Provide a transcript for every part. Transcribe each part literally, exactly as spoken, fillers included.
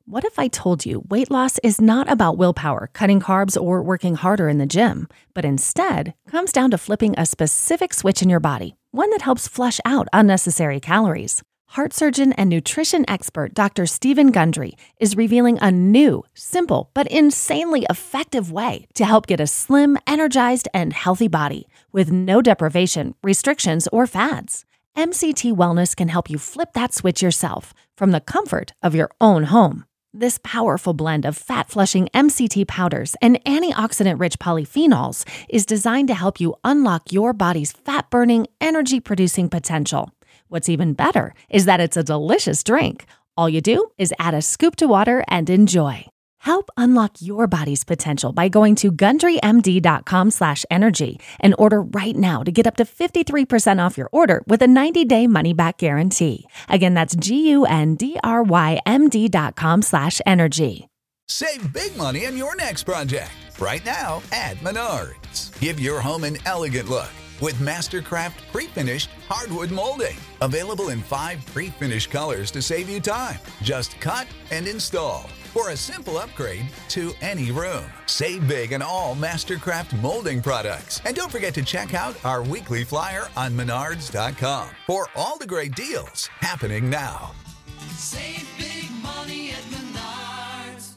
What if I told you weight loss is not about willpower, cutting carbs, or working harder in the gym, but instead comes down to flipping a specific switch in your body, one that helps flush out unnecessary calories? Heart surgeon and nutrition expert Doctor Stephen Gundry is revealing a new, simple, but insanely effective way to help get a slim, energized, and healthy body with no deprivation, restrictions, or fads. M C T Wellness can help you flip that switch yourself from the comfort of your own home. This powerful blend of fat-flushing M C T powders and antioxidant-rich polyphenols is designed to help you unlock your body's fat-burning, energy-producing potential. What's even better is that it's a delicious drink. All you do is add a scoop to water and enjoy. Help unlock your body's potential by going to gundrymd.com slash energy and order right now to get up to fifty-three percent off your order with a ninety-day money-back guarantee. Again, that's G-U-N-D-R-Y-M-D dot com slash energy. Save big money on your next project. Right now at Menards. Give your home an elegant look with Mastercraft pre-finished hardwood molding. Available in five pre-finished colors to save you time. Just cut and install. For a simple upgrade to any room. Save big on all Mastercraft molding products. And don't forget to check out our weekly flyer on menards dot com for all the great deals happening now. Save big money at Menards.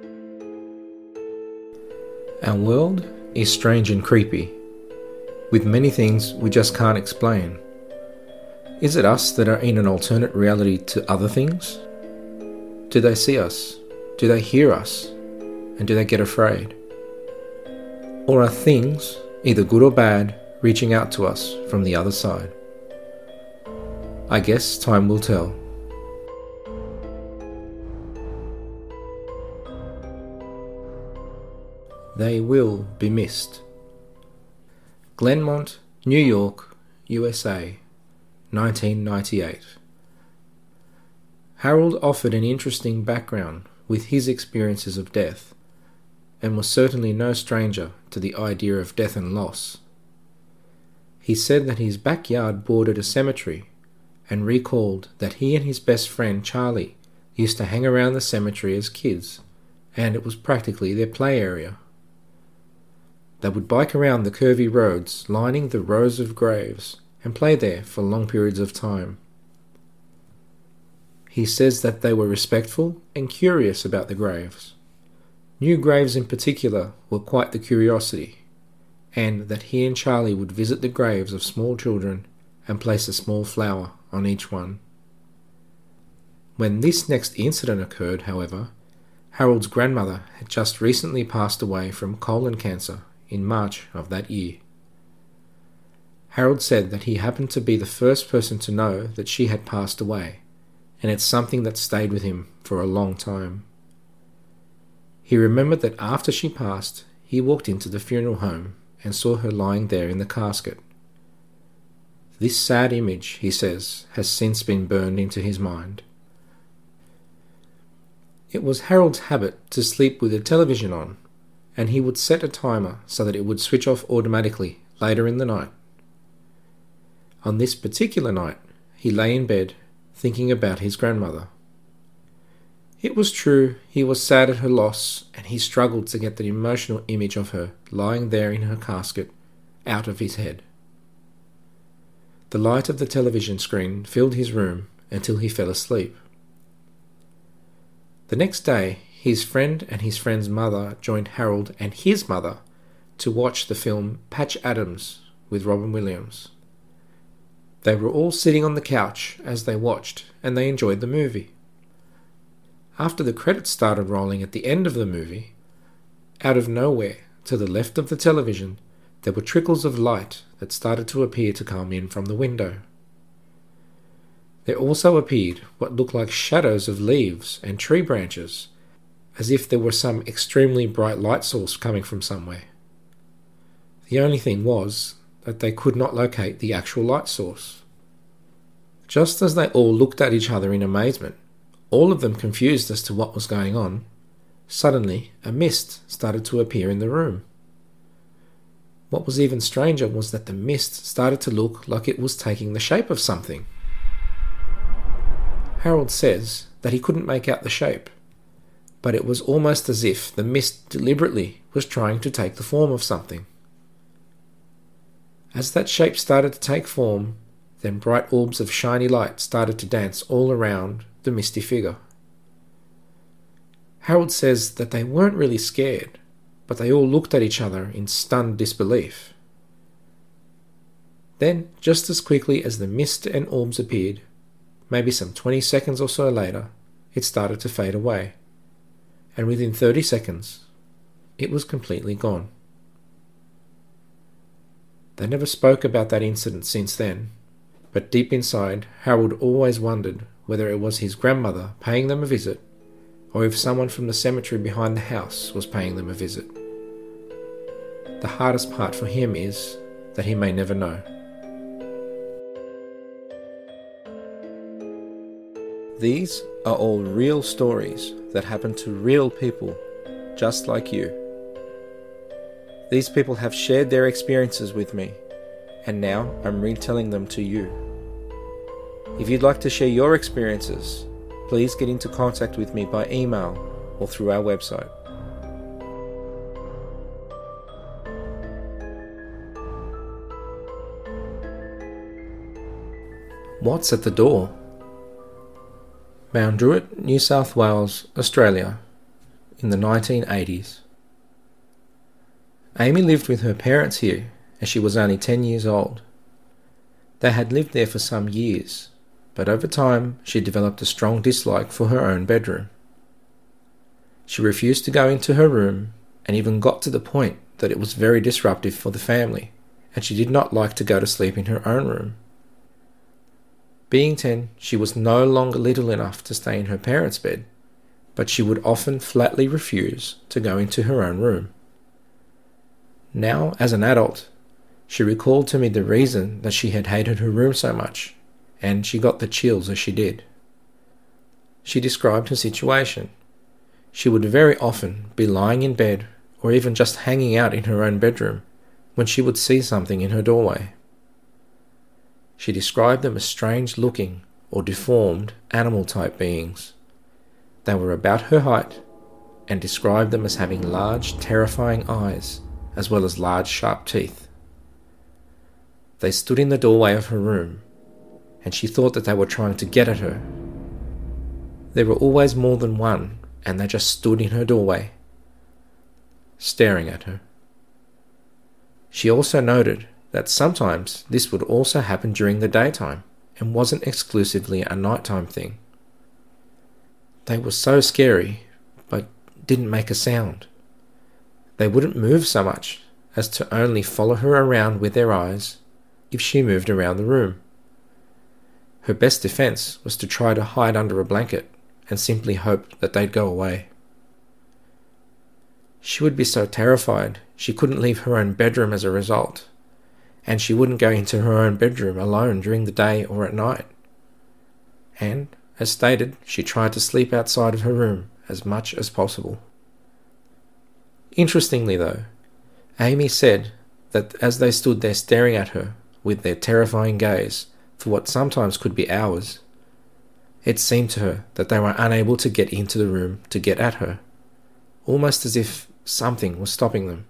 Our world is strange and creepy, with many things we just can't explain. Is it us that are in an alternate reality to other things? Do they see us? Do they hear us? And do they get afraid? Or are things, either good or bad, reaching out to us from the other side? I guess time will tell. They will be missed. Glenmont, New York, U S A, nineteen ninety-eight. Harold offered an interesting background with his experiences of death, and was certainly no stranger to the idea of death and loss. He said that his backyard bordered a cemetery, and recalled that he and his best friend Charlie used to hang around the cemetery as kids, and it was practically their play area. They would bike around the curvy roads lining the rows of graves and play there for long periods of time. He says that they were respectful and curious about the graves. New graves in particular were quite the curiosity, and that he and Charlie would visit the graves of small children and place a small flower on each one. When this next incident occurred, however, Harold's grandmother had just recently passed away from colon cancer in March of that year. Harold said that he happened to be the first person to know that she had passed away, and it's something that stayed with him for a long time. He remembered that after she passed, he walked into the funeral home and saw her lying there in the casket. This sad image, he says, has since been burned into his mind. It was Harold's habit to sleep with the television on, and he would set a timer so that it would switch off automatically later in the night. On this particular night, he lay in bed thinking about his grandmother. It was true, he was sad at her loss, and he struggled to get the emotional image of her lying there in her casket out of his head. The light of the television screen filled his room until he fell asleep. The next day, his friend and his friend's mother joined Harold and his mother to watch the film Patch Adams with Robin Williams. They were all sitting on the couch as they watched, and they enjoyed the movie. After the credits started rolling at the end of the movie, out of nowhere, to the left of the television, there were trickles of light that started to appear to come in from the window. There also appeared what looked like shadows of leaves and tree branches, as if there were some extremely bright light source coming from somewhere. The only thing was that they could not locate the actual light source. Just as they all looked at each other in amazement, all of them confused as to what was going on, suddenly a mist started to appear in the room. What was even stranger was that the mist started to look like it was taking the shape of something. Harold says that he couldn't make out the shape, but it was almost as if the mist deliberately was trying to take the form of something. As that shape started to take form, then bright orbs of shiny light started to dance all around the misty figure. Harold says that they weren't really scared, but they all looked at each other in stunned disbelief. Then, just as quickly as the mist and orbs appeared, maybe some twenty seconds or so later, it started to fade away, and within thirty seconds, it was completely gone. They never spoke about that incident since then, but deep inside, Harold always wondered whether it was his grandmother paying them a visit, or if someone from the cemetery behind the house was paying them a visit. The hardest part for him is that he may never know. These are all real stories that happen to real people, just like you. These people have shared their experiences with me, and now I'm retelling them to you. If you'd like to share your experiences, please get into contact with me by email or through our website. What's at the door? Mount Druitt, New South Wales, Australia, in the nineteen eighties. Amy lived with her parents here as she was only ten years old. They had lived there for some years, but over time she developed a strong dislike for her own bedroom. She refused to go into her room and even got to the point that it was very disruptive for the family, and she did not like to go to sleep in her own room. Being ten, she was no longer little enough to stay in her parents' bed, but she would often flatly refuse to go into her own room. Now, as an adult, she recalled to me the reason that she had hated her room so much, and she got the chills as she did. She described her situation. She would very often be lying in bed or even just hanging out in her own bedroom when she would see something in her doorway. She described them as strange-looking or deformed animal-type beings. They were about her height and described them as having large, terrifying eyes as well as large, sharp teeth. They stood in the doorway of her room, and she thought that they were trying to get at her. There were always more than one, and they just stood in her doorway, staring at her. She also noted that sometimes this would also happen during the daytime and wasn't exclusively a nighttime thing. They were so scary, but didn't make a sound. They wouldn't move so much as to only follow her around with their eyes if she moved around the room. Her best defense was to try to hide under a blanket and simply hope that they'd go away. She would be so terrified she couldn't leave her own bedroom as a result, and she wouldn't go into her own bedroom alone during the day or at night. And, as stated, she tried to sleep outside of her room as much as possible. Interestingly though, Amy said that as they stood there staring at her with their terrifying gaze for what sometimes could be hours, it seemed to her that they were unable to get into the room to get at her, almost as if something was stopping them.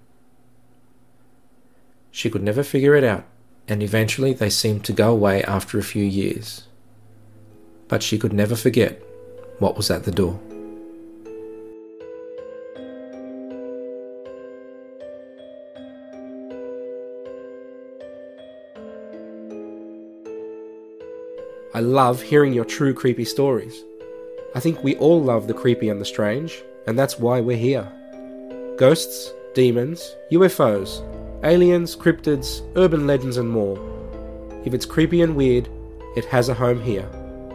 She could never figure it out, and eventually they seemed to go away after a few years. But she could never forget what was at the door. I love hearing your true creepy stories. I think we all love the creepy and the strange, and that's why we're here. Ghosts, demons, U F Os, aliens, cryptids, urban legends and more. If it's creepy and weird, it has a home here.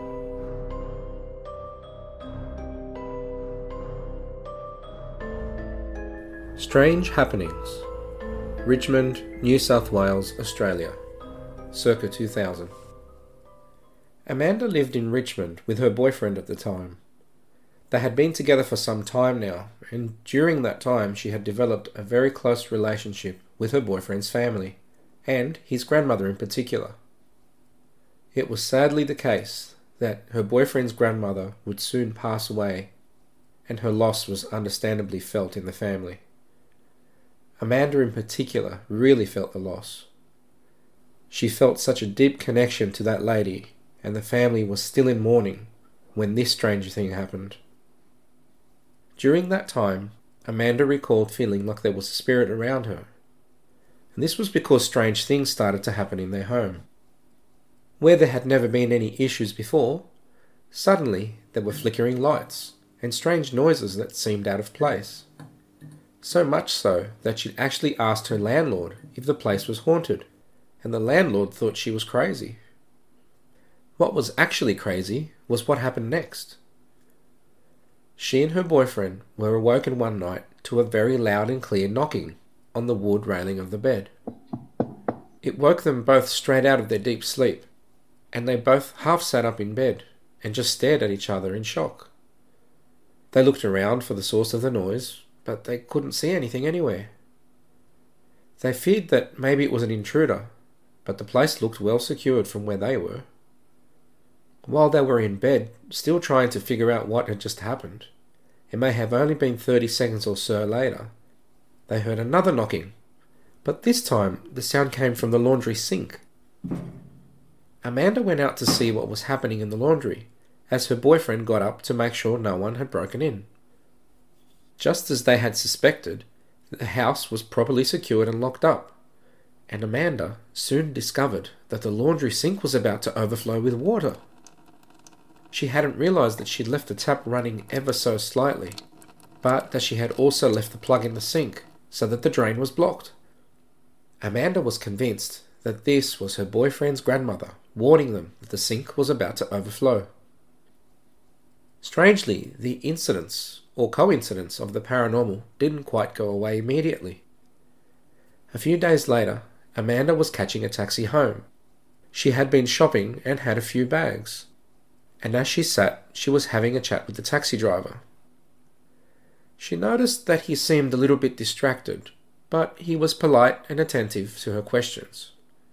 Strange Happenings, Richmond, New South Wales, Australia, circa two thousand. Amanda lived in Richmond with her boyfriend at the time. They had been together for some time now, and during that time she had developed a very close relationship with her boyfriend's family, and his grandmother in particular. It was sadly the case that her boyfriend's grandmother would soon pass away, and her loss was understandably felt in the family. Amanda in particular really felt the loss. She felt such a deep connection to that lady, and the family was still in mourning when this strange thing happened. During that time, Amanda recalled feeling like there was a spirit around her, and this was because strange things started to happen in their home. Where there had never been any issues before, suddenly there were flickering lights and strange noises that seemed out of place. So much so that she'd actually asked her landlord if the place was haunted, and the landlord thought she was crazy. What was actually crazy was what happened next. She and her boyfriend were awoken one night to a very loud and clear knocking on the wood railing of the bed. It woke them both straight out of their deep sleep, and they both half sat up in bed and just stared at each other in shock. They looked around for the source of the noise, but they couldn't see anything anywhere. They feared that maybe it was an intruder, but the place looked well secured from where they were. While they were in bed, still trying to figure out what had just happened, it may have only been thirty seconds or so later, they heard another knocking, but this time the sound came from the laundry sink. Amanda went out to see what was happening in the laundry, as her boyfriend got up to make sure no one had broken in. Just as they had suspected, the house was properly secured and locked up, and Amanda soon discovered that the laundry sink was about to overflow with water. She hadn't realised that she'd left the tap running ever so slightly, but that she had also left the plug in the sink so that the drain was blocked. Amanda was convinced that this was her boyfriend's grandmother warning them that the sink was about to overflow. Strangely, the incidents or coincidence of the paranormal didn't quite go away immediately. A few days later, Amanda was catching a taxi home. She had been shopping and had a few bags, and as she sat, she was having a chat with the taxi driver. She noticed that he seemed a little bit distracted, but he was polite and attentive to her questions.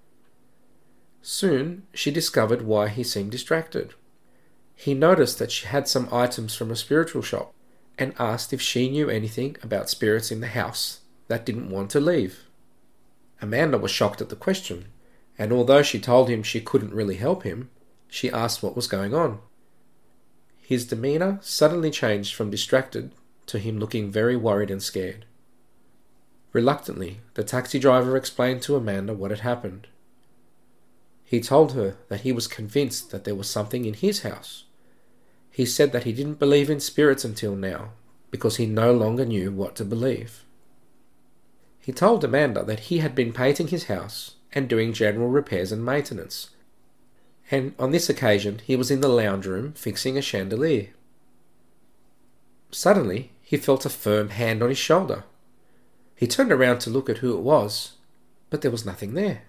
Soon, she discovered why he seemed distracted. He noticed that she had some items from a spiritual shop and asked if she knew anything about spirits in the house that didn't want to leave. Amanda was shocked at the question, and although she told him she couldn't really help him, she asked what was going on. His demeanour suddenly changed from distracted to him looking very worried and scared. Reluctantly, the taxi driver explained to Amanda what had happened. He told her that he was convinced that there was something in his house. He said that he didn't believe in spirits until now, because he no longer knew what to believe. He told Amanda that he had been painting his house and doing general repairs and maintenance, and on this occasion he was in the lounge room fixing a chandelier. Suddenly, he felt a firm hand on his shoulder. He turned around to look at who it was, but there was nothing there.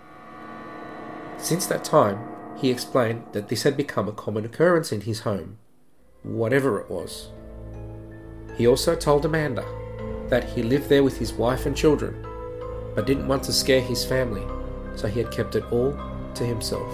Since that time, he explained that this had become a common occurrence in his home, whatever it was. He also told Amanda that he lived there with his wife and children, but didn't want to scare his family, so he had kept it all to himself.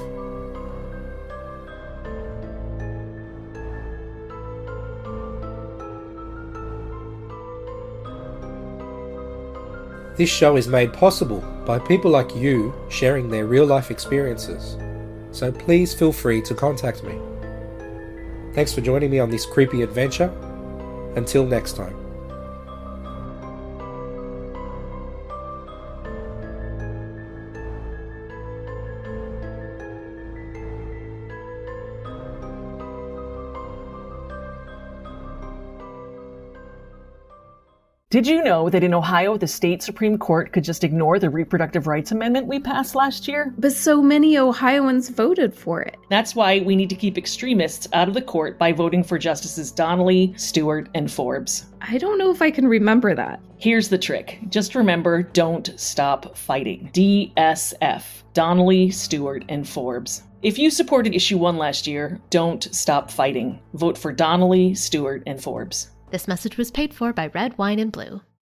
This show is made possible by people like you sharing their real-life experiences, so please feel free to contact me. Thanks for joining me on this creepy adventure. Until next time. Did you know that in Ohio, the state Supreme Court could just ignore the reproductive rights amendment we passed last year? But so many Ohioans voted for it. That's why we need to keep extremists out of the court by voting for Justices Donnelly, Stewart, and Forbes. I don't know if I can remember that. Here's the trick. Just remember, don't stop fighting. D S F. Donnelly, Stewart, and Forbes. If you supported Issue one last year, don't stop fighting. Vote for Donnelly, Stewart, and Forbes. This message was paid for by Red Wine and Blue.